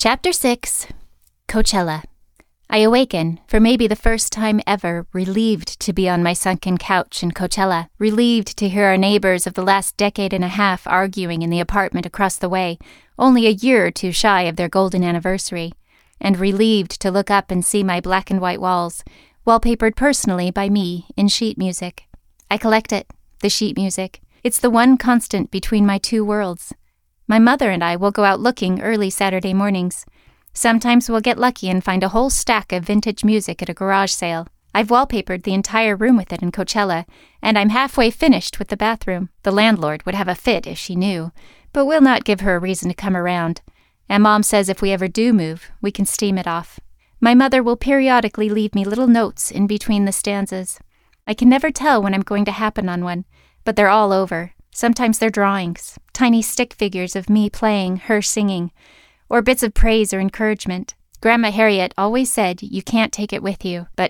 Chapter 6. Coachella. I awaken, for maybe the first time ever, relieved to be on my sunken couch in Coachella, relieved to hear our neighbors of the last decade and a half arguing in the apartment across the way, only a year or two shy of their golden anniversary, and relieved to look up and see my black and white walls, wallpapered personally by me in sheet music. I collect it, the sheet music. It's the one constant between my two worlds. My mother and I will go out looking early Saturday mornings. Sometimes we'll get lucky and find a whole stack of vintage music at a garage sale. I've wallpapered the entire room with it in Coachella, and I'm halfway finished with the bathroom. The landlord would have a fit if she knew, but we'll not give her a reason to come around. And Mom says if we ever do move, we can steam it off. My mother will periodically leave me little notes in between the stanzas. I can never tell when I'm going to happen on one, but they're all over. Sometimes they're drawings, tiny stick figures of me playing, her singing, or bits of praise or encouragement. Grandma Harriet always said you can't take it with you, but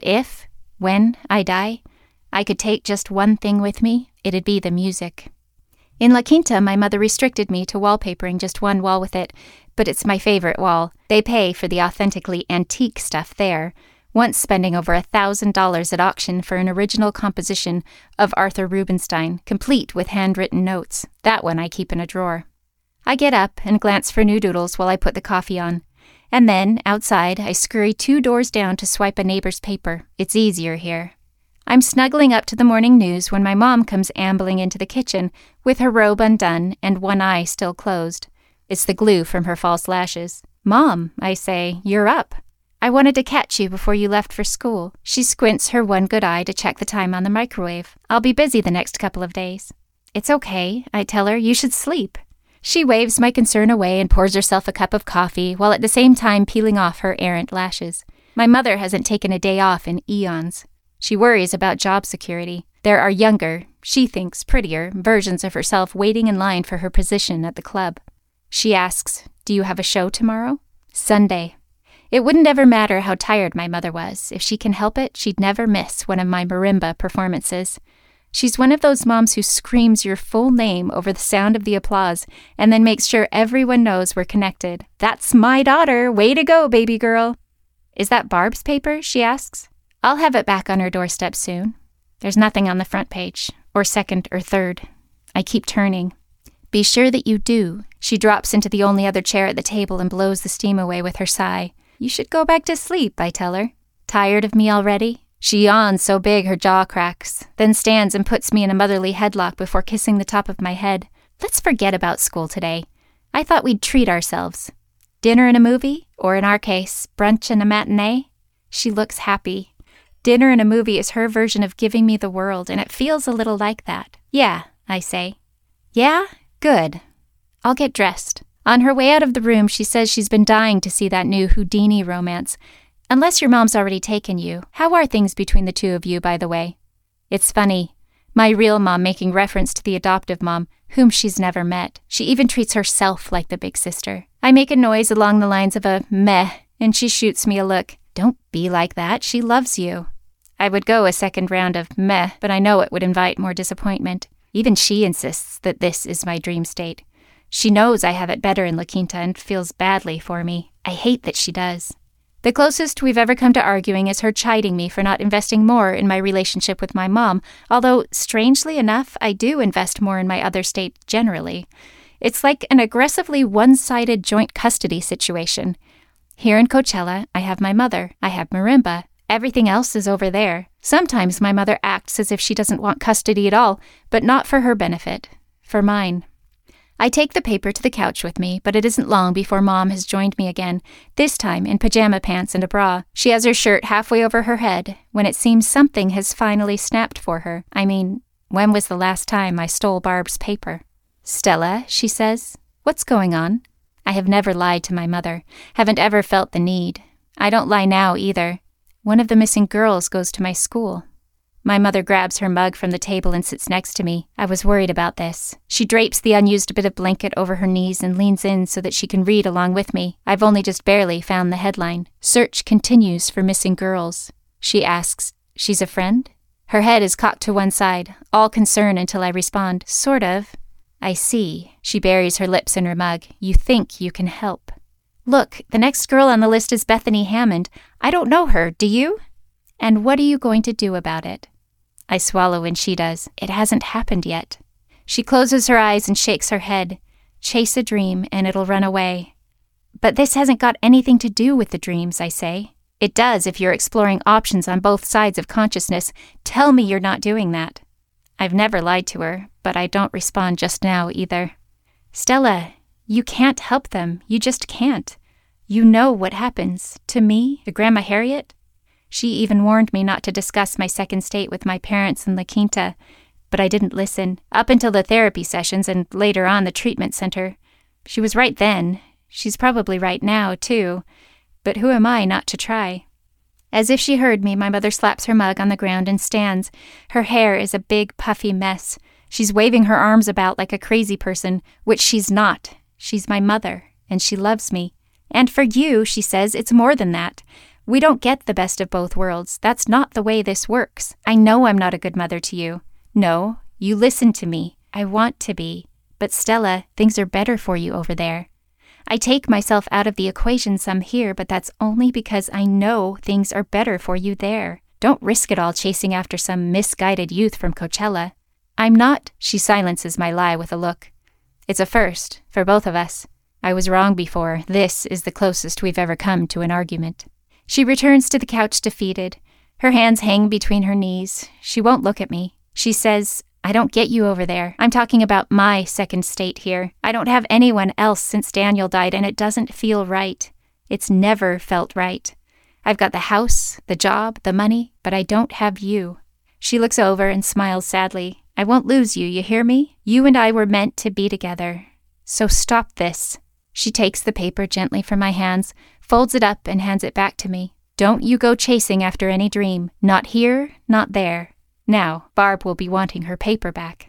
when I die, I could take just one thing with me, it'd be the music. In La Quinta, my mother restricted me to wallpapering just one wall with it, but it's my favorite wall. They pay for the authentically antique stuff there, once spending over $1,000 at auction for an original composition of Arthur Rubinstein, complete with handwritten notes. That one I keep in a drawer. I get up and glance for new doodles while I put the coffee on. And then, outside, I scurry 2 doors down to swipe a neighbor's paper. It's easier here. I'm snuggling up to the morning news when my mom comes ambling into the kitchen with her robe undone and one eye still closed. It's the glue from her false lashes. "Mom," I say, "you're up. I wanted to catch you before you left for school." She squints her one good eye to check the time on the microwave. "I'll be busy the next couple of days." "It's okay," I tell her. "You should sleep." She waves my concern away and pours herself a cup of coffee, while at the same time peeling off her errant lashes. My mother hasn't taken a day off in eons. She worries about job security. There are younger, she thinks prettier, versions of herself waiting in line for her position at the club. She asks, "Do you have a show tomorrow?" "Sunday." It wouldn't ever matter how tired my mother was. If she can help it, she'd never miss one of my marimba performances. She's one of those moms who screams your full name over the sound of the applause and then makes sure everyone knows we're connected. "That's my daughter. Way to go, baby girl." "Is that Barb's paper?" she asks. I'll have it back on her doorstep soon. There's nothing on the front page, or second or third. I keep turning. "Be sure that you do." She drops into the only other chair at the table and blows the steam away with her sigh. "You should go back to sleep," I tell her. "Tired of me already?" She yawns so big her jaw cracks, then stands and puts me in a motherly headlock before kissing the top of my head. "Let's forget about school today. I thought we'd treat ourselves. Dinner and a movie, or in our case, brunch and a matinee?" She looks happy. Dinner and a movie is her version of giving me the world, and it feels a little like that. "Yeah," I say. "Yeah? Good. I'll get dressed." On her way out of the room, she says she's been dying to see that new Houdini romance. "Unless your mom's already taken you. How are things between the two of you, by the way?" It's funny. My real mom making reference to the adoptive mom, whom she's never met. She even treats herself like the big sister. I make a noise along the lines of a meh, and she shoots me a look. "Don't be like that. She loves you." I would go a second round of meh, but I know it would invite more disappointment. Even she insists that this is my dream state. She knows I have it better in La Quinta and feels badly for me. I hate that she does. The closest we've ever come to arguing is her chiding me for not investing more in my relationship with my mom, although, strangely enough, I do invest more in my other state generally. It's like an aggressively one-sided joint custody situation. Here in Coachella, I have my mother. I have marimba. Everything else is over there. Sometimes my mother acts as if she doesn't want custody at all, but not for her benefit, for mine. I take the paper to the couch with me, but it isn't long before Mom has joined me again, this time in pajama pants and a bra. She has her shirt halfway over her head, when it seems something has finally snapped for her. I mean, when was the last time I stole Barb's paper? "Stella," she says, "what's going on?" I have never lied to my mother, haven't ever felt the need. I don't lie now either. One of the missing girls goes to my school. My mother grabs her mug from the table and sits next to me. I was worried about this. She drapes the unused bit of blanket over her knees and leans in so that she can read along with me. I've only just barely found the headline. "Search continues for missing girls." She asks, "She's a friend?" Her head is cocked to one side, all concern until I respond, "Sort of." "I see." She buries her lips in her mug. "You think you can help." Look, the next girl on the list is Bethany Hammond. I don't know her, do you? And what are you going to do about it? I swallow when she does. It hasn't happened yet. She closes her eyes and shakes her head. Chase a dream and it'll run away. But this hasn't got anything to do with the dreams, I say. It does if you're exploring options on both sides of consciousness. Tell me you're not doing that. I've never lied to her, but I don't respond just now either. Stella, you can't help them. You just can't. You know what happens. To me, to Grandma Harriet. She even warned me not to discuss my second state with my parents in La Quinta, but I didn't listen, up until the therapy sessions and later on the treatment center. She was right then. She's probably right now, too. But who am I not to try? As if she heard me, my mother slaps her mug on the ground and stands. Her hair is a big, puffy mess. She's waving her arms about like a crazy person, which she's not. She's my mother, and she loves me. And for you, she says, it's more than that. We don't get the best of both worlds. That's not the way this works. I know I'm not a good mother to you. No, you listen to me. I want to be. But Stella, things are better for you over there. I take myself out of the equation some here, but that's only because I know things are better for you there. Don't risk it all chasing after some misguided youth from Coachella. I'm not. She silences my lie with a look. It's a first, for both of us. I was wrong before. This is the closest we've ever come to an argument. She returns to the couch defeated. Her hands hang between her knees. She won't look at me. She says, I don't get you over there. I'm talking about my second state here. I don't have anyone else since Daniel died, and it doesn't feel right. It's never felt right. I've got the house, the job, the money, but I don't have you. She looks over and smiles sadly. I won't lose you, you hear me? You and I were meant to be together. So stop this. She takes the paper gently from my hands, folds it up, and hands it back to me. Don't you go chasing after any dream. Not here, not there. Now, Barb will be wanting her paper back.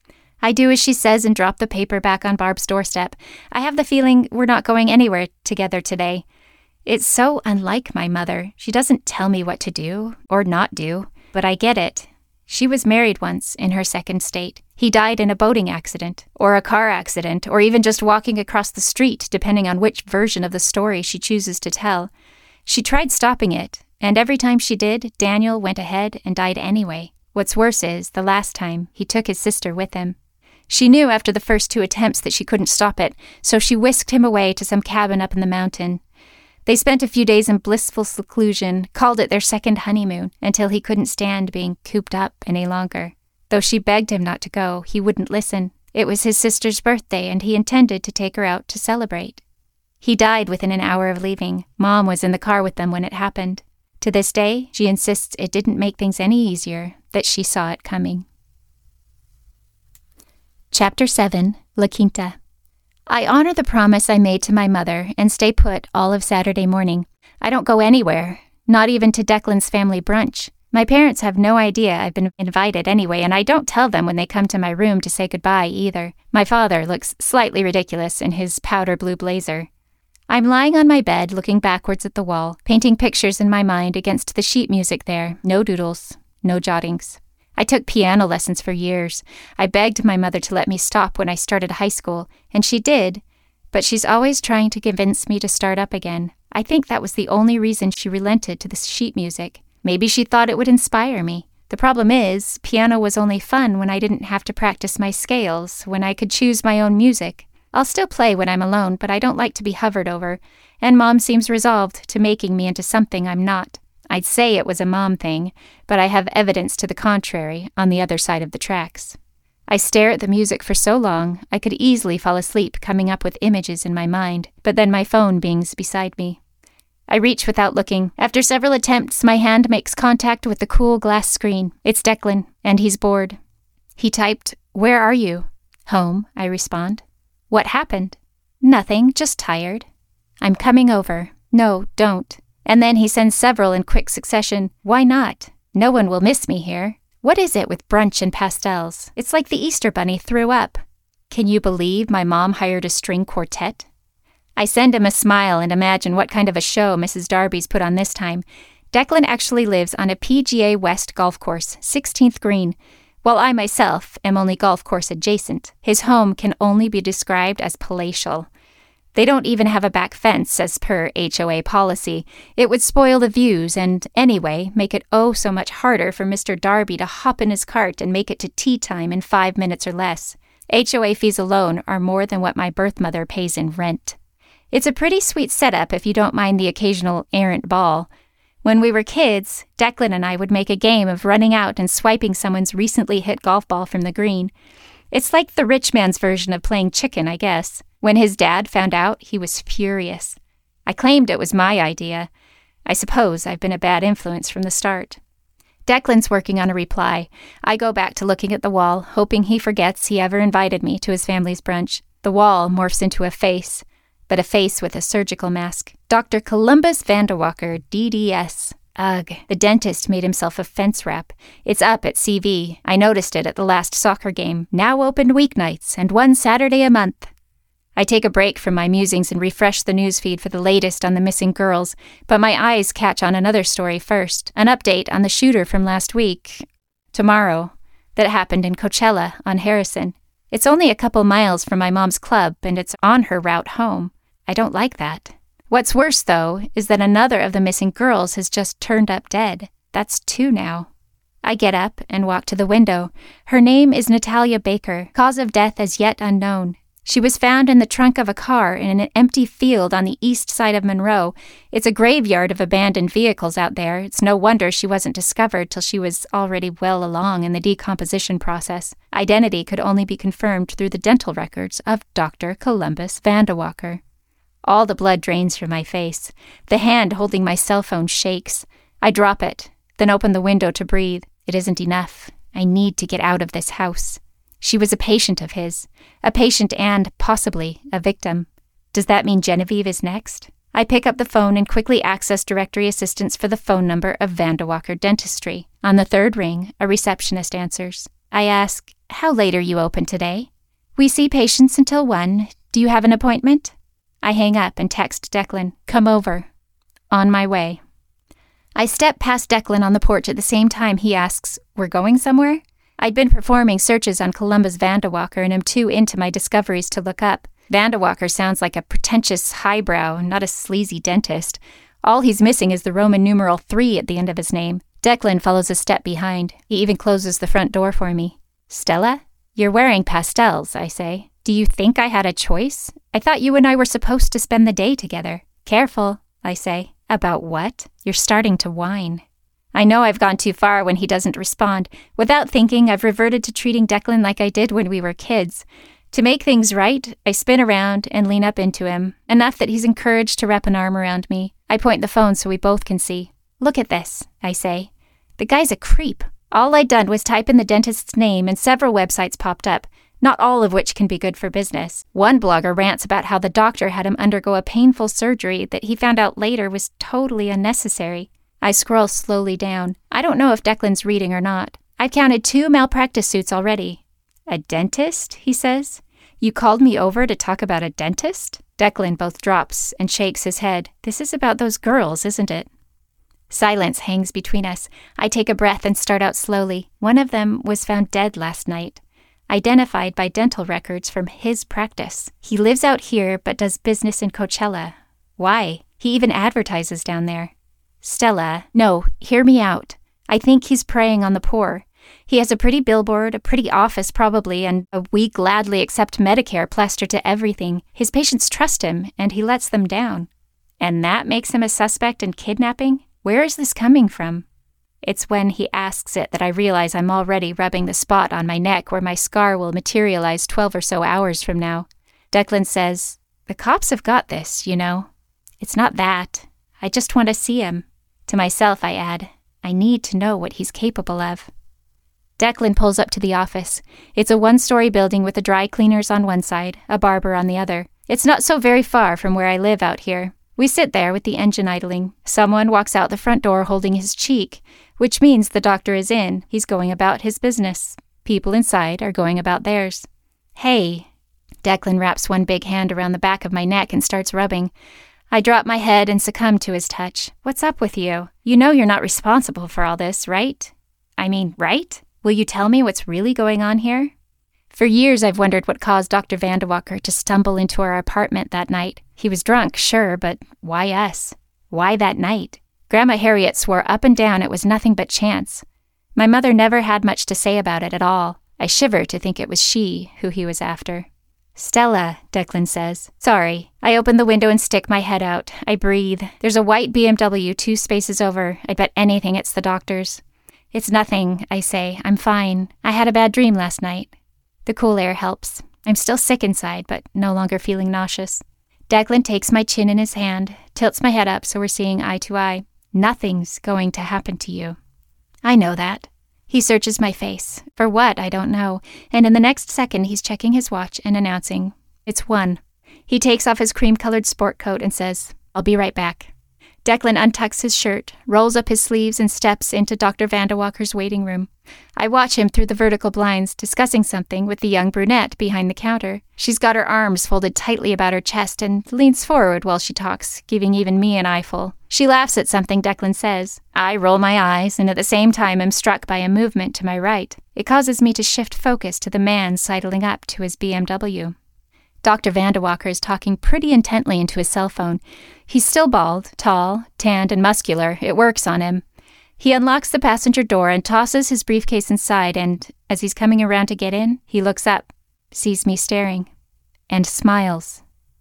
I do as she says and drop the paper back on Barb's doorstep. I have the feeling we're not going anywhere together today. It's so unlike my mother. She doesn't tell me what to do or not do, but I get it. She was married once in her second state. He died in a boating accident, or a car accident, or even just walking across the street, depending on which version of the story she chooses to tell. She tried stopping it, and every time she did, Daniel went ahead and died anyway. What's worse is, the last time, he took his sister with him. She knew after the first 2 attempts that she couldn't stop it, so she whisked him away to some cabin up in the mountain. They spent a few days in blissful seclusion, called it their second honeymoon, until he couldn't stand being cooped up any longer. Though she begged him not to go, he wouldn't listen. It was his sister's birthday, and he intended to take her out to celebrate. He died within an hour of leaving. Mom was in the car with them when it happened. To this day, she insists it didn't make things any easier, that she saw it coming. Chapter 7, La Quinta. I honor the promise I made to my mother and stay put all of Saturday morning. I don't go anywhere, not even to Declan's family brunch. My parents have no idea I've been invited anyway, and I don't tell them when they come to my room to say goodbye either. My father looks slightly ridiculous in his powder blue blazer. I'm lying on my bed looking backwards at the wall, painting pictures in my mind against the sheet music there. No doodles, no jottings. I took piano lessons for years. I begged my mother to let me stop when I started high school, and she did, but she's always trying to convince me to start up again. I think that was the only reason she relented to the sheet music. Maybe she thought it would inspire me. The problem is, piano was only fun when I didn't have to practice my scales, when I could choose my own music. I'll still play when I'm alone, but I don't like to be hovered over, and Mom seems resolved to making me into something I'm not. I'd say it was a Mom thing, but I have evidence to the contrary on the other side of the tracks. I stare at the music for so long, I could easily fall asleep coming up with images in my mind, but then my phone bings beside me. I reach without looking. After several attempts, my hand makes contact with the cool glass screen. It's Declan, and he's bored. He typed, "Where are you?" "Home," I respond. "What happened?" "Nothing, just tired." "I'm coming over." "No, don't." And then he sends several in quick succession. "Why not? No one will miss me here. What is it with brunch and pastels? It's like the Easter Bunny threw up. Can you believe my mom hired a string quartet?" I send him a smile and imagine what kind of a show Mrs. Darby's put on this time. Declan actually lives on a PGA West golf course, 16th green, while I myself am only golf course adjacent. His home can only be described as palatial. They don't even have a back fence as per HOA policy. It would spoil the views and, anyway, make it oh so much harder for Mr. Darby to hop in his cart and make it to tea time in 5 minutes or less. HOA fees alone are more than what my birth mother pays in rent. It's a pretty sweet setup if you don't mind the occasional errant ball. When we were kids, Declan and I would make a game of running out and swiping someone's recently hit golf ball from the green. It's like the rich man's version of playing chicken, I guess. When his dad found out, he was furious. I claimed it was my idea. I suppose I've been a bad influence from the start. Declan's working on a reply. I go back to looking at the wall, hoping he forgets he ever invited me to his family's brunch. The wall morphs into a face, but a face with a surgical mask. Dr. Columbus Vanderwalker, DDS. Ugh, the dentist made himself a fence wrap. It's up at CV. I noticed it at the last soccer game. Now open weeknights and one Saturday a month. I take a break from my musings and refresh the newsfeed for the latest on the missing girls, but my eyes catch on another story first, an update on the shooter from last week, tomorrow, that happened in Coachella on Harrison. It's only a couple miles from my mom's club, and it's on her route home. I don't like that. What's worse, though, is that another of the missing girls has just turned up dead. That's 2 now. I get up and walk to the window. Her name is Natalia Baker, cause of death as yet unknown. She was found in the trunk of a car in an empty field on the east side of Monroe. It's a graveyard of abandoned vehicles out there. It's no wonder she wasn't discovered till she was already well along in the decomposition process. Identity could only be confirmed through the dental records of Dr. Columbus Vanderwalker. All the blood drains from my face. The hand holding my cell phone shakes. I drop it, then open the window to breathe. It isn't enough. I need to get out of this house. She was a patient of his, a patient and, possibly, a victim. Does that mean Genevieve is next? I pick up the phone and quickly access directory assistance for the phone number of Vanderwalker Dentistry. On the 3rd ring, a receptionist answers. I ask, "How late are you open today?" "We see patients until 1. Do you have an appointment?" I hang up and text Declan, "Come over." On my way. I step past Declan on the porch at the same time he asks, "We're going somewhere?" I'd been performing searches on Columbus Vanderwalker and am too into my discoveries to look up. Vanderwalker sounds like a pretentious highbrow, not a sleazy dentist. All he's missing is the Roman numeral 3 at the end of his name. Declan follows a step behind. He even closes the front door for me. "Stella? You're wearing pastels," I say. "Do you think I had a choice? I thought you and I were supposed to spend the day together." "Careful," I say. "About what?" "You're starting to whine." I know I've gone too far when he doesn't respond. Without thinking, I've reverted to treating Declan like I did when we were kids. To make things right, I spin around and lean up into him, enough that he's encouraged to wrap an arm around me. I point the phone so we both can see. "Look at this," I say. The guy's a creep. All I'd done was type in the dentist's name and several websites popped up, not all of which can be good for business. One blogger rants about how the doctor had him undergo a painful surgery that he found out later was totally unnecessary. I scroll slowly down. I don't know if Declan's reading or not. I've counted 2 malpractice suits already. "A dentist?" he says. "You called me over to talk about a dentist?" Declan both drops and shakes his head. "This is about those girls, isn't it?" Silence hangs between us. I take a breath and start out slowly. One of them was found dead last night, identified by dental records from his practice. He lives out here but does business in Coachella. Why? He even advertises down there. "Stella, no, hear me out. I think he's preying on the poor. He has a pretty billboard, a pretty office probably, and a 'we gladly accept Medicare' plastered to everything. His patients trust him, and he lets them down. And that makes him a suspect in kidnapping? Where is this coming from?" It's when he asks it that I realize I'm already rubbing the spot on my neck where my scar will materialize 12 or so hours from now. Declan says, "The cops have got this, you know." "It's not that. I just want to see him." To myself, I add, "I need to know what he's capable of." Declan pulls up to the office. It's a 1-story building with the dry cleaners on one side, a barber on the other. It's not so very far from where I live out here. We sit there with the engine idling. Someone walks out the front door holding his cheek, which means the doctor is in. He's going about his business. People inside are going about theirs. "Hey." Declan wraps one big hand around the back of my neck and starts rubbing. I drop my head and succumb to his touch. "What's up with you? You know you're not responsible for all this, right? I mean, right? Will you tell me what's really going on here?" For years I've wondered what caused Dr. Vandewalker to stumble into our apartment that night. He was drunk, sure, but why us? Why that night? Grandma Harriet swore up and down it was nothing but chance. My mother never had much to say about it at all. I shiver to think it was she who he was after. "Stella," Declan says. "Sorry." I open the window and stick my head out. I breathe. There's a white BMW 2 spaces over. I'd bet anything it's the doctor's. "It's nothing," I say. "I'm fine. I had a bad dream last night." The cool air helps. I'm still sick inside, but no longer feeling nauseous. Declan takes my chin in his hand, tilts my head up so we're seeing eye to eye. "Nothing's going to happen to you." I know that. He searches my face. For what, I don't know. And in the next second, he's checking his watch and announcing, "It's 1. He takes off his cream-colored sport coat and says, "I'll be right back." Declan untucks his shirt, rolls up his sleeves, and steps into Dr. Vandewalker's waiting room. I watch him through the vertical blinds, discussing something with the young brunette behind the counter. She's got her arms folded tightly about her chest and leans forward while she talks, giving even me an eyeful. She laughs at something Declan says. I roll my eyes, and at the same time am struck by a movement to my right. It causes me to shift focus to the man sidling up to his BMW. Dr. Vandewalker is talking pretty intently into his cell phone. He's still bald, tall, tanned, and muscular. It works on him. He unlocks the passenger door and tosses his briefcase inside, and as he's coming around to get in, he looks up, sees me staring, and smiles.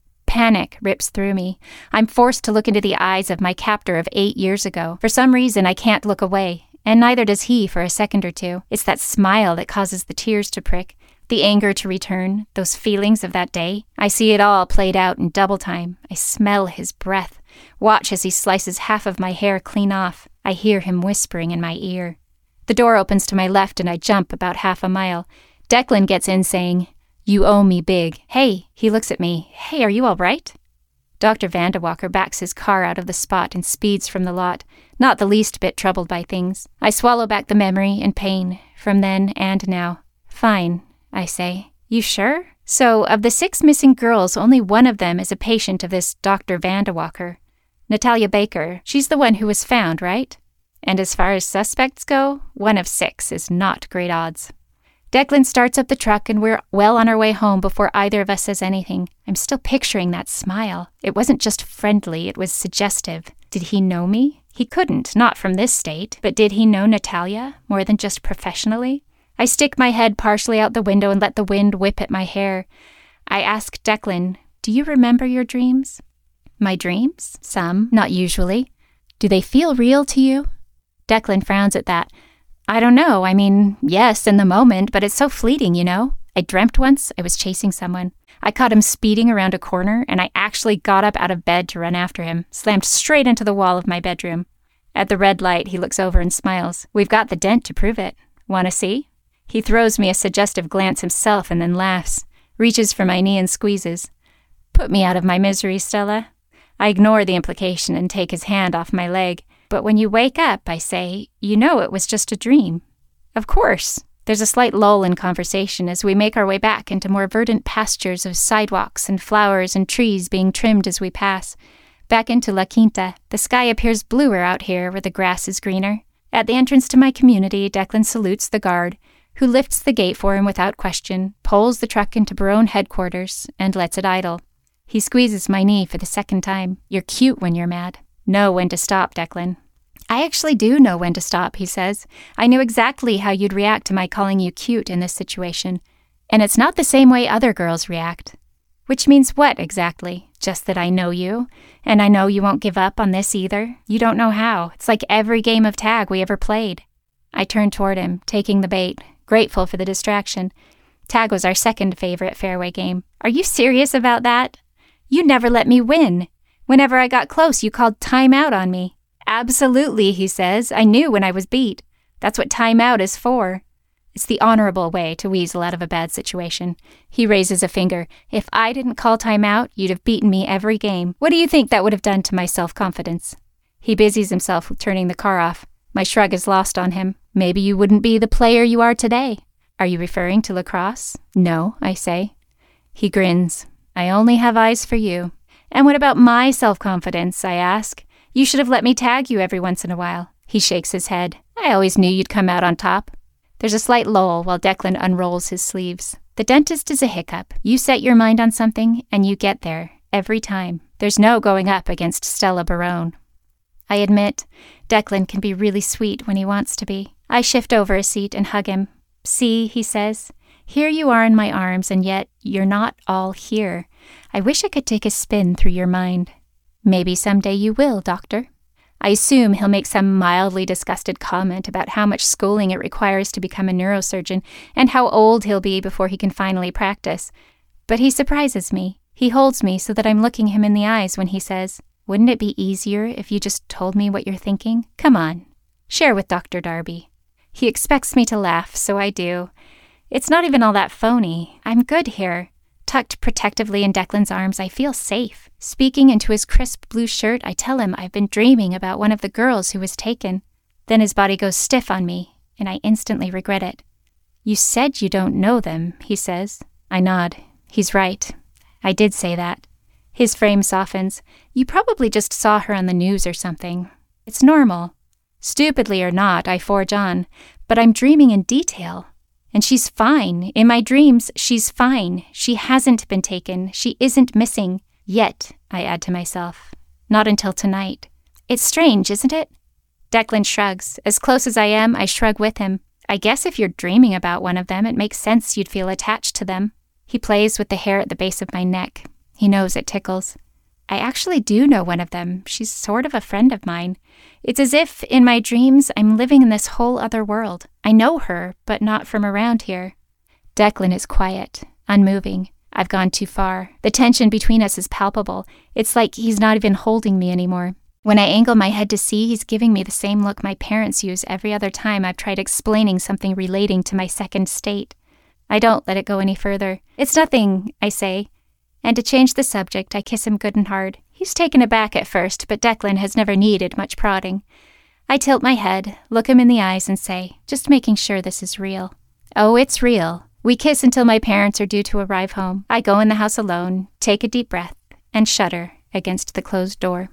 Panic rips through me. I'm forced to look into the eyes of my captor of 8 years ago. For some reason, I can't look away, and neither does he for a second or two. It's that smile that causes the tears to prick, the anger to return, those feelings of that day. I see it all played out in double time. I smell his breath, watch as he slices half of my hair clean off. I hear him whispering in my ear. The door opens to my left and I jump about half a mile. Declan gets in saying, "You owe me big." "Hey," he looks at me. "Hey, are you all right?" Dr. Vandewalker backs his car out of the spot and speeds from the lot, not the least bit troubled by things. I swallow back the memory and pain from then and now. "Fine," I say. "You sure?" So, of the 6 missing girls, only one of them is a patient of this Dr. Vandewalker. Natalia Baker, she's the one who was found, right? And as far as suspects go, 1 of 6 is not great odds. Declan starts up the truck and we're well on our way home before either of us says anything. I'm still picturing that smile. It wasn't just friendly, it was suggestive. Did he know me? He couldn't, not from this state. But did he know Natalia, more than just professionally? I stick my head partially out the window and let the wind whip at my hair. I ask Declan, "Do you remember your dreams?" "My dreams? Some, not usually." "Do they feel real to you?" Declan frowns at that. "I don't know. I mean, yes, in the moment, but it's so fleeting, you know. I dreamt once I was chasing someone. I caught him speeding around a corner, and I actually got up out of bed to run after him, slammed straight into the wall of my bedroom. At the red light, he looks over and smiles. We've got the dent to prove it. Want to see?" He throws me a suggestive glance himself and then laughs, reaches for my knee and squeezes. "Put me out of my misery, Stella." I ignore the implication and take his hand off my leg. "But when you wake up," I say, "you know it was just a dream." "Of course." There's a slight lull in conversation as we make our way back into more verdant pastures of sidewalks and flowers and trees being trimmed as we pass. Back into La Quinta, the sky appears bluer out here where the grass is greener. At the entrance to my community, Declan salutes the guard, who lifts the gate for him without question, pulls the truck into Barone headquarters, and lets it idle. He squeezes my knee for the second time. "You're cute when you're mad. Know when to stop, Declan." "I actually do know when to stop," he says. "I knew exactly how you'd react to my calling you cute in this situation. And it's not the same way other girls react." "Which means what, exactly?" "Just that I know you, and I know you won't give up on this either. You don't know how. It's like every game of tag we ever played." I turn toward him, taking the bait, grateful for the distraction. Tag was our second favorite fairway game. "Are you serious about that? You never let me win. Whenever I got close, you called time out on me." "Absolutely," he says. "I knew when I was beat. That's what time out is for." It's the honorable way to weasel out of a bad situation. He raises a finger. "If I didn't call time out, you'd have beaten me every game. What do you think that would have done to my self-confidence?" He busies himself with turning the car off. My shrug is lost on him. "Maybe you wouldn't be the player you are today." "Are you referring to lacrosse?" "No," I say. He grins. "I only have eyes for you." "And what about my self-confidence?" I ask. "You should have let me tag you every once in a while." He shakes his head. "I always knew you'd come out on top." There's a slight lull while Declan unrolls his sleeves. The dentist is a hiccup. You set your mind on something, and you get there, every time. There's no going up against Stella Barone. I admit, Declan can be really sweet when he wants to be. I shift over a seat and hug him. See, he says, here you are in my arms, and yet you're not all here. I wish I could take a spin through your mind. Maybe someday you will, Doctor. I assume he'll make some mildly disgusted comment about how much schooling it requires to become a neurosurgeon and how old he'll be before he can finally practice. But he surprises me. He holds me so that I'm looking him in the eyes when he says, wouldn't it be easier if you just told me what you're thinking? Come on, share with Dr. Darby. He expects me to laugh, so I do. It's not even all that phony. I'm good here. Tucked protectively in Declan's arms, I feel safe. Speaking into his crisp blue shirt, I tell him I've been dreaming about one of the girls who was taken. Then his body goes stiff on me, and I instantly regret it. You said you don't know them, he says. I nod. He's right. I did say that. His frame softens. You probably just saw her on the news or something. It's normal. Stupidly or not, I forge on, but I'm dreaming in detail. And she's fine. In my dreams, she's fine. She hasn't been taken. She isn't missing. Yet, I add to myself. Not until tonight. It's strange, isn't it? Declan shrugs. As close as I am, I shrug with him. I guess if you're dreaming about one of them, it makes sense you'd feel attached to them. He plays with the hair at the base of my neck. He knows it tickles. I actually do know one of them. She's sort of a friend of mine. It's as if, in my dreams, I'm living in this whole other world. I know her, but not from around here. Declan is quiet, unmoving. I've gone too far. The tension between us is palpable. It's like he's not even holding me anymore. When I angle my head to see, he's giving me the same look my parents use every other time I've tried explaining something relating to my second state. I don't let it go any further. It's nothing, I say. And to change the subject, I kiss him good and hard. He's taken aback at first, but Declan has never needed much prodding. I tilt my head, look him in the eyes, and say, just making sure this is real. Oh, it's real. We kiss until my parents are due to arrive home. I go in the house alone, take a deep breath, and shudder against the closed door.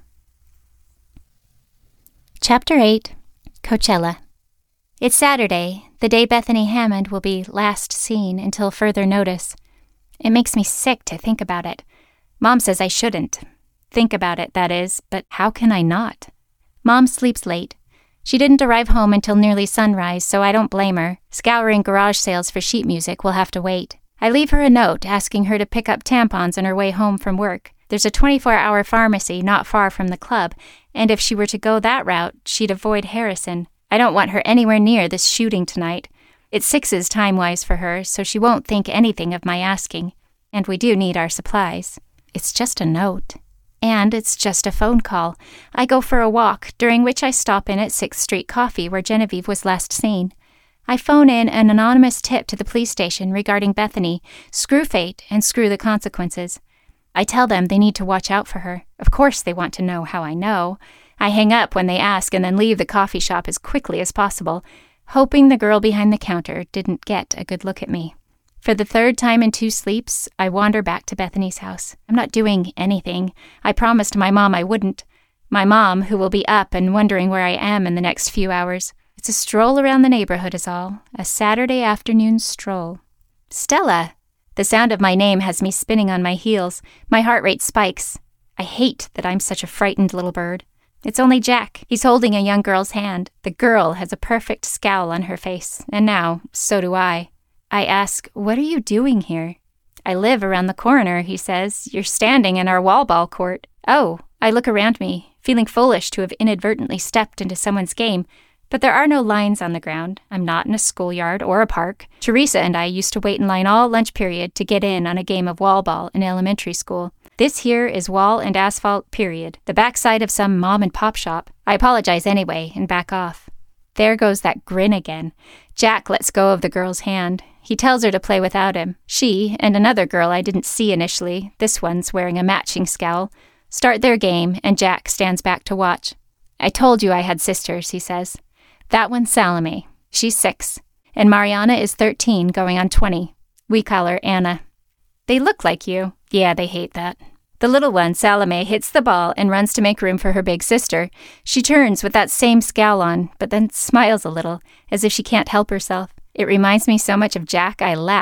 Chapter 8. Coachella. It's Saturday, the day Bethany Hammond will be last seen until further notice. It makes me sick to think about it. Mom says I shouldn't. Think about it, that is, but how can I not? Mom sleeps late. She didn't arrive home until nearly sunrise, so I don't blame her. Scouring garage sales for sheet music will have to wait. I leave her a note asking her to pick up tampons on her way home from work. There's a 24-hour pharmacy not far from the club, and if she were to go that route, she'd avoid Harrison. I don't want her anywhere near this shooting tonight. It's 6's time-wise for her, so she won't think anything of my asking. And we do need our supplies. It's just a note. And it's just a phone call. I go for a walk, during which I stop in at 6th Street Coffee, where Genevieve was last seen. I phone in an anonymous tip to the police station regarding Bethany, screw fate and screw the consequences. I tell them they need to watch out for her. Of course they want to know how I know. I hang up when they ask and then leave the coffee shop as quickly as possible, hoping the girl behind the counter didn't get a good look at me. For the third time in 2 sleeps, I wander back to Bethany's house. I'm not doing anything. I promised my mom I wouldn't. My mom, who will be up and wondering where I am in the next few hours. It's a stroll around the neighborhood is all. A Saturday afternoon stroll. Stella! The sound of my name has me spinning on my heels. My heart rate spikes. I hate that I'm such a frightened little bird. It's only Jack. He's holding a young girl's hand. The girl has a perfect scowl on her face, and now, so do I. I ask, what are you doing here? I live around the corner, he says. You're standing in our wall ball court. Oh, I look around me, feeling foolish to have inadvertently stepped into someone's game, but there are no lines on the ground. I'm not in a schoolyard or a park. Teresa and I used to wait in line all lunch period to get in on a game of wall ball in elementary school. This here is wall and asphalt, period. The backside of some mom-and-pop shop. I apologize anyway and back off. There goes that grin again. Jack lets go of the girl's hand. He tells her to play without him. She, and another girl I didn't see initially, this one's wearing a matching scowl, start their game, and Jack stands back to watch. I told you I had sisters, he says. That one's Salome. She's 6. And Mariana is 13, going on 20. We call her Anna. They look like you. Yeah, they hate that. The little one, Salome, hits the ball and runs to make room for her big sister. She turns with that same scowl on, but then smiles a little, as if she can't help herself. It reminds me so much of Jack, I laugh.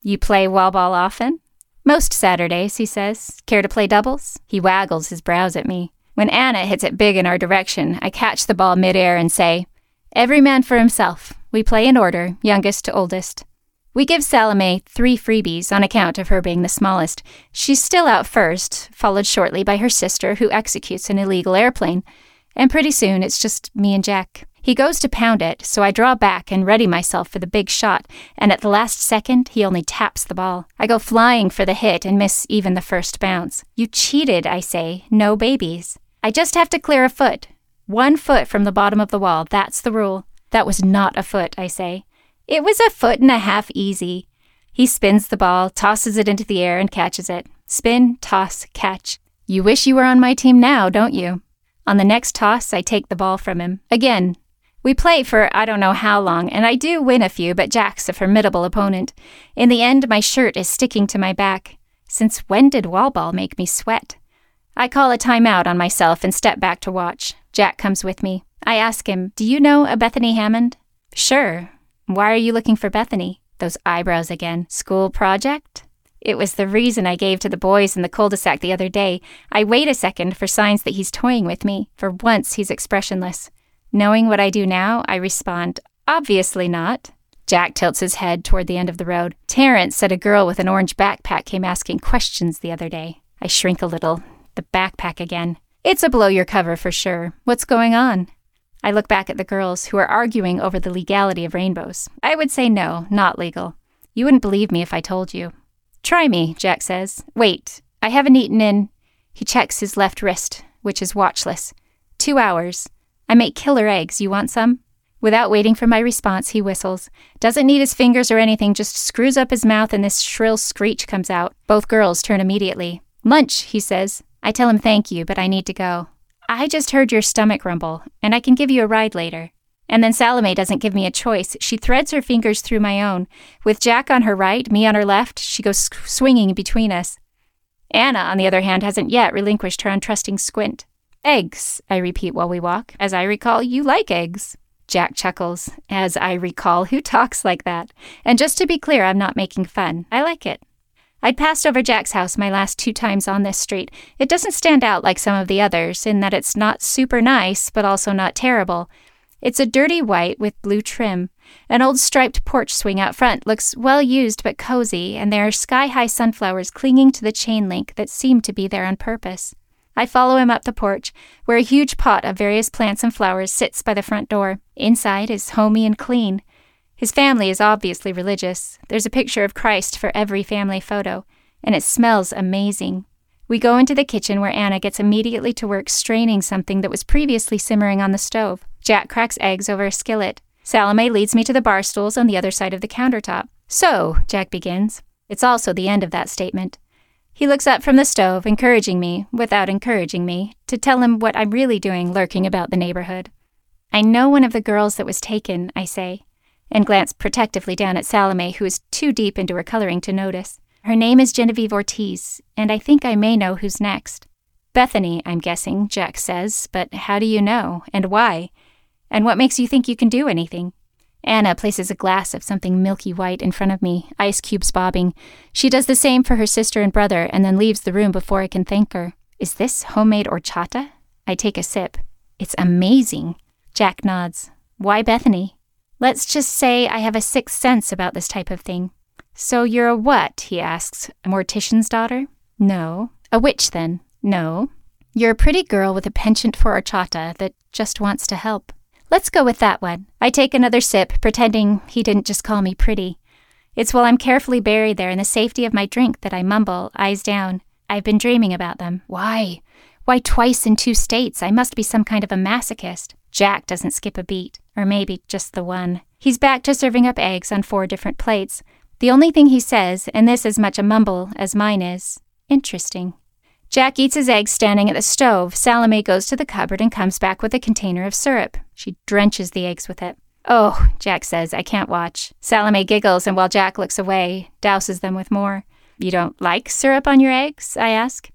You play wall ball often? Most Saturdays, he says. Care to play doubles? He waggles his brows at me. When Anna hits it big in our direction, I catch the ball midair and say, "Every man for himself. We play in order, youngest to oldest." We give Salome 3 freebies on account of her being the smallest. She's still out first, followed shortly by her sister, who executes an illegal airplane. And pretty soon it's just me and Jack. He goes to pound it, so I draw back and ready myself for the big shot, and at the last second, he only taps the ball. I go flying for the hit and miss even the first bounce. You cheated, I say. No babies. I just have to clear a foot. 1 foot from the bottom of the wall, that's the rule. That was not a foot, I say. It was 1.5 feet easy. He spins the ball, tosses it into the air, and catches it. Spin, toss, catch. You wish you were on my team now, don't you? On the next toss, I take the ball from him. Again. We play for I don't know how long, and I do win a few, but Jack's a formidable opponent. In the end, my shirt is sticking to my back. Since when did wall ball make me sweat? I call a timeout on myself and step back to watch. Jack comes with me. I ask him, "Do you know a Bethany Hammond?" "Sure. Why are you looking for Bethany?" Those eyebrows again. School project? It was the reason I gave to the boys in the cul-de-sac the other day. I wait a second for signs that he's toying with me. For once, he's expressionless. Knowing what I do now, I respond, "Obviously not." Jack tilts his head toward the end of the road. "Terrence said a girl with an orange backpack came asking questions the other day." I shrink a little. The backpack again. "It's a blow your cover for sure. What's going on?" I look back at the girls, who are arguing over the legality of rainbows. I would say no, not legal. You wouldn't believe me if I told you. "Try me," Jack says. "Wait, I haven't eaten in..." He checks his left wrist, which is watchless. 2 hours. "I make killer eggs. You want some?" Without waiting for my response, he whistles. Doesn't need his fingers or anything, just screws up his mouth and this shrill screech comes out. Both girls turn immediately. "Lunch," he says. I tell him thank you, but I need to go. "I just heard your stomach rumble, and I can give you a ride later." And then Salome doesn't give me a choice. She threads her fingers through my own. With Jack on her right, me on her left, she goes swinging between us. Anna, on the other hand, hasn't yet relinquished her untrusting squint. "Eggs," I repeat while we walk. "As I recall, you like eggs." Jack chuckles. "As I recall, who talks like that?" And just to be clear, I'm not making fun. I like it. I'd passed over Jack's house my last 2 times on this street. It doesn't stand out like some of the others, in that it's not super nice, but also not terrible. It's a dirty white with blue trim. An old striped porch swing out front looks well used but cozy, and there are sky-high sunflowers clinging to the chain link that seem to be there on purpose. I follow him up the porch, where a huge pot of various plants and flowers sits by the front door. Inside is homey and clean. His family is obviously religious. There's a picture of Christ for every family photo, and it smells amazing. We go into the kitchen where Anna gets immediately to work straining something that was previously simmering on the stove. Jack cracks eggs over a skillet. Salome leads me to the bar stools on the other side of the countertop. "So," Jack begins. It's also the end of that statement. He looks up from the stove, encouraging me, without encouraging me, to tell him what I'm really doing lurking about the neighborhood. "I know one of the girls that was taken," I say, and glance protectively down at Salome, who is too deep into her coloring to notice. "Her name is Genevieve Ortiz, and I think I may know who's next." "Bethany, I'm guessing," Jack says, "but how do you know, and why? And what makes you think you can do anything?" Anna places a glass of something milky white in front of me, ice cubes bobbing. She does the same for her sister and brother, and then leaves the room before I can thank her. "Is this homemade horchata?" I take a sip. "It's amazing." Jack nods. "Why Bethany?" "Let's just say I have a sixth sense about this type of thing." "So you're a what?" he asks. "A mortician's daughter?" "No." "A witch, then?" "No." "You're a pretty girl with a penchant for horchata that just wants to help." "Let's go with that one." I take another sip, pretending he didn't just call me pretty. It's while I'm carefully buried there in the safety of my drink that I mumble, eyes down. "I've been dreaming about them." "Why? Why twice in 2 states? I must be some kind of a masochist." Jack doesn't skip a beat, or maybe just the one. He's back to serving up eggs on 4 different plates. The only thing he says, and this as much a mumble as mine is, "Interesting." Jack eats his eggs standing at the stove. Salome goes to the cupboard and comes back with a container of syrup. She drenches the eggs with it. "Oh," Jack says, "I can't watch." Salome giggles, and while Jack looks away, douses them with more. "You don't like syrup on your eggs?" I ask.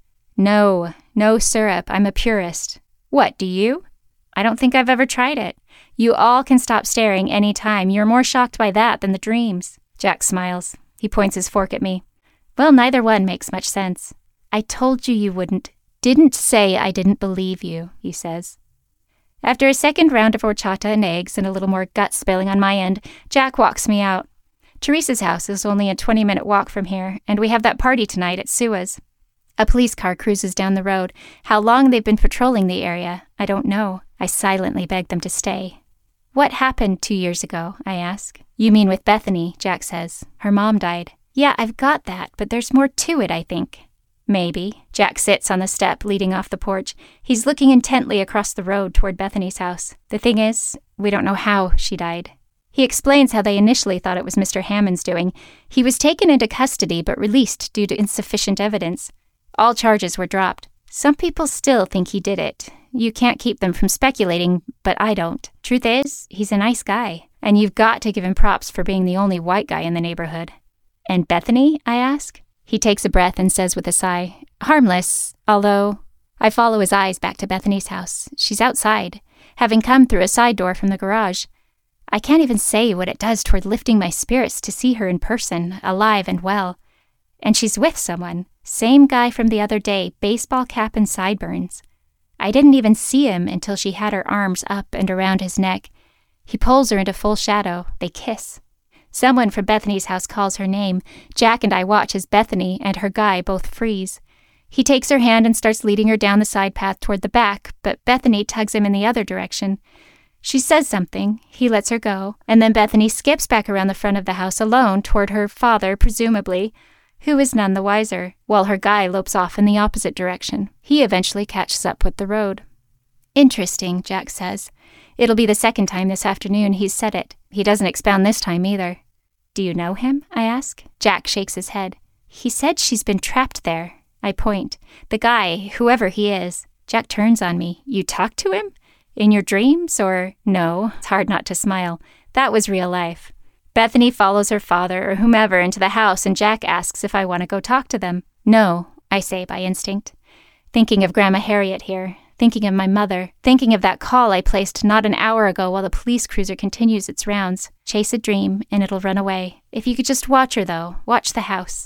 No syrup. I'm a purist." "What, do you?" "I don't think I've ever tried it." "You all can stop staring any time. You're more shocked by that than the dreams." Jack smiles. He points his fork at me. Well, neither one makes much sense. I told you you wouldn't. Didn't say I didn't believe you, he says. After a second round of horchata and eggs and a little more gut spilling on my end, Jack walks me out. Teresa's house is only a 20-minute walk from here, and we have that party tonight at Sua's. A police car cruises down the road. How long they've been patrolling the area, I don't know. I silently beg them to stay. What happened 2 years ago, I ask. You mean with Bethany, Jack says. Her mom died. Yeah, I've got that, but there's more to it, I think. Maybe. Jack sits on the step leading off the porch. He's looking intently across the road toward Bethany's house. The thing is, we don't know how she died. He explains how they initially thought it was Mr. Hammond's doing. He was taken into custody but released due to insufficient evidence. All charges were dropped. Some people still think he did it. You can't keep them from speculating, but I don't. Truth is, he's a nice guy, and you've got to give him props for being the only white guy in the neighborhood. And Bethany, I ask? He takes a breath and says with a sigh, harmless, although... I follow his eyes back to Bethany's house. She's outside, having come through a side door from the garage. I can't even say what it does toward lifting my spirits to see her in person, alive and well. And she's with someone. Same guy from the other day, baseball cap and sideburns. I didn't even see him until she had her arms up and around his neck. He pulls her into full shadow. They kiss. Someone from Bethany's house calls her name. Jack and I watch as Bethany and her guy both freeze. He takes her hand and starts leading her down the side path toward the back, but Bethany tugs him in the other direction. She says something, he lets her go, and then Bethany skips back around the front of the house alone toward her father, presumably, who is none the wiser, while her guy lopes off in the opposite direction. He eventually catches up with the road. Interesting, Jack says. It'll be the second time this afternoon he's said it. He doesn't expound this time either. Do you know him? I ask. Jack shakes his head. He said she's been trapped there. I point. The guy, whoever he is. Jack turns on me. You talked to him? In your dreams, or... No, it's hard not to smile. That was real life. Bethany follows her father or whomever into the house, and Jack asks if I want to go talk to them. No, I say by instinct. Thinking of Grandma Harriet here. Thinking of my mother. Thinking of that call I placed not an hour ago while the police cruiser continues its rounds. Chase a dream, and it'll run away. If you could just watch her, though. Watch the house.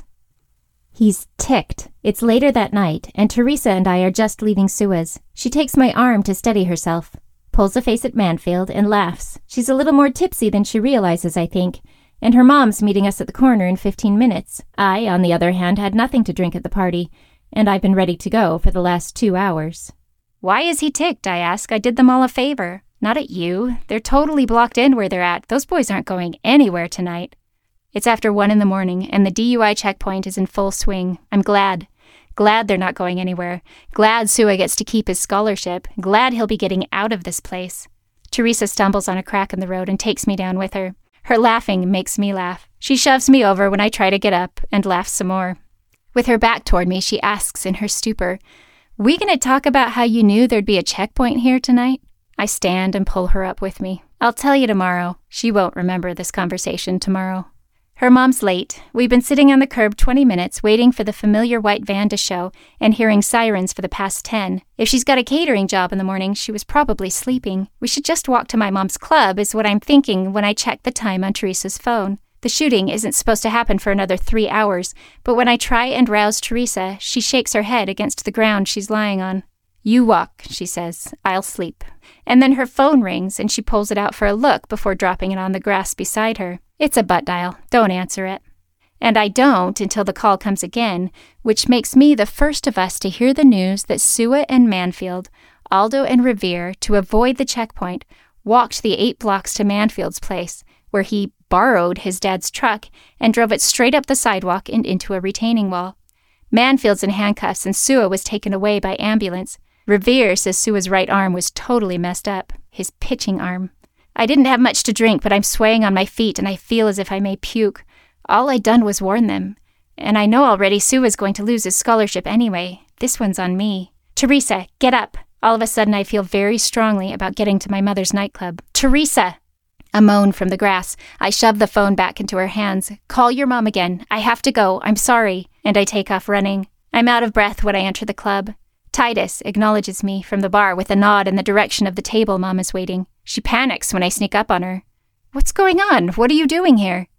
He's ticked. It's later that night, and Teresa and I are just leaving Sua's. She takes my arm to steady herself, pulls a face at Manfield, and laughs. She's a little more tipsy than she realizes, I think, and her mom's meeting us at the corner in 15 minutes. I, on the other hand, had nothing to drink at the party, and I've been ready to go for the last 2 hours. Why is he ticked, I ask. I did them all a favor. Not at you. They're totally blocked in where they're at. Those boys aren't going anywhere tonight. It's after 1 a.m, and the DUI checkpoint is in full swing. I'm glad. Glad they're not going anywhere. Glad Sua gets to keep his scholarship. Glad he'll be getting out of this place. Teresa stumbles on a crack in the road and takes me down with her. Her laughing makes me laugh. She shoves me over when I try to get up and laughs some more. With her back toward me, she asks in her stupor, "We gonna talk about how you knew there'd be a checkpoint here tonight?" I stand and pull her up with me. I'll tell you tomorrow. She won't remember this conversation tomorrow. Her mom's late. We've been sitting on the curb 20 minutes waiting for the familiar white van to show and hearing sirens for the past 10. If she's got a catering job in the morning, she was probably sleeping. We should just walk to my mom's club is what I'm thinking when I check the time on Teresa's phone. The shooting isn't supposed to happen for another 3 hours, but when I try and rouse Teresa, she shakes her head against the ground she's lying on. "You walk," she says. "I'll sleep." And then her phone rings and she pulls it out for a look before dropping it on the grass beside her. It's a butt dial. Don't answer it. And I don't until the call comes again, which makes me the first of us to hear the news that Sua and Manfield, Aldo and Revere, to avoid the checkpoint, walked the 8 blocks to Manfield's place, where he borrowed his dad's truck and drove it straight up the sidewalk and into a retaining wall. Manfield's in handcuffs and Sua was taken away by ambulance. Revere says Sua's right arm was totally messed up, his pitching arm. I didn't have much to drink, but I'm swaying on my feet and I feel as if I may puke. All I'd done was warn them. And I know already Sua's going to lose his scholarship anyway. This one's on me. "Teresa, get up." All of a sudden I feel very strongly about getting to my mother's nightclub. "Teresa!" A moan from the grass. I shove the phone back into her hands. "Call your mom again. I have to go. I'm sorry." And I take off running. I'm out of breath when I enter the club. Titus acknowledges me from the bar with a nod in the direction of the table Mom is waiting. She panics when I sneak up on her. "What's going on? What are you doing here?"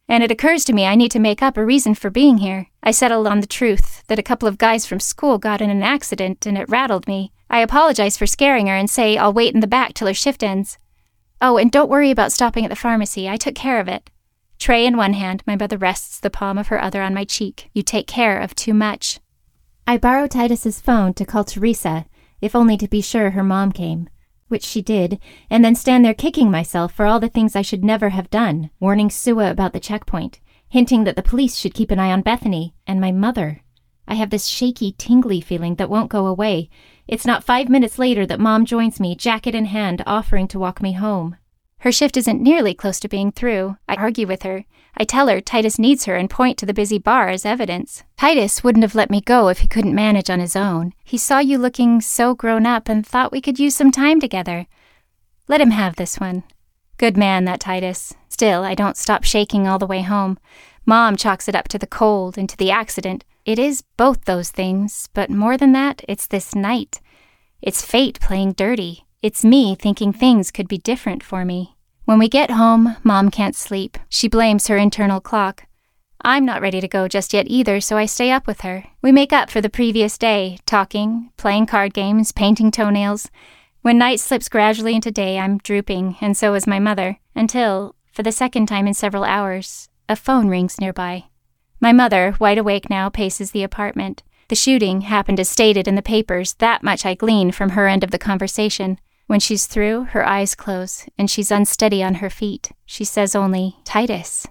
And it occurs to me I need to make up a reason for being here. I settled on the truth that a couple of guys from school got in an accident and it rattled me. I apologize for scaring her and say I'll wait in the back till her shift ends. Oh, and don't worry about stopping at the pharmacy. I took care of it. Tray in one hand, my mother rests the palm of her other on my cheek. You take care of too much. I borrow Titus's phone to call Teresa, if only to be sure her mom came, which she did, and then stand there kicking myself for all the things I should never have done, warning Sue about the checkpoint, hinting that the police should keep an eye on Bethany, and my mother. I have this shaky, tingly feeling that won't go away. It's not 5 minutes later that Mom joins me, jacket in hand, offering to walk me home. Her shift isn't nearly close to being through. I argue with her. I tell her Titus needs her and point to the busy bar as evidence. Titus wouldn't have let me go if he couldn't manage on his own. He saw you looking so grown up and thought we could use some time together. Let him have this one. Good man, that Titus. Still, I don't stop shaking all the way home. Mom chalks it up to the cold and to the accident. It is both those things, but more than that, it's this night. It's fate playing dirty. It's me thinking things could be different for me. When we get home, Mom can't sleep. She blames her internal clock. I'm not ready to go just yet either, so I stay up with her. We make up for the previous day, talking, playing card games, painting toenails. When night slips gradually into day, I'm drooping, and so is my mother, until, for the second time in several hours, a phone rings nearby. My mother, wide awake now, paces the apartment. The shooting happened as stated in the papers. That much I glean from her end of the conversation. When she's through, her eyes close, and she's unsteady on her feet. She says only, Titus.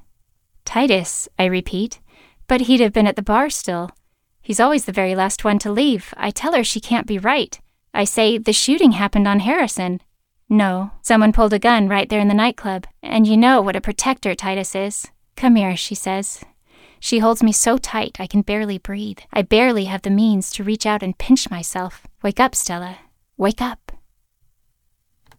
Titus, I repeat. But he'd have been at the bar still. He's always the very last one to leave. I tell her she can't be right. I say, the shooting happened on Harrison. No, someone pulled a gun right there in the nightclub. And you know what a protector Titus is. Come here, she says. She holds me so tight I can barely breathe. I barely have the means to reach out and pinch myself. Wake up, Stella. Wake up.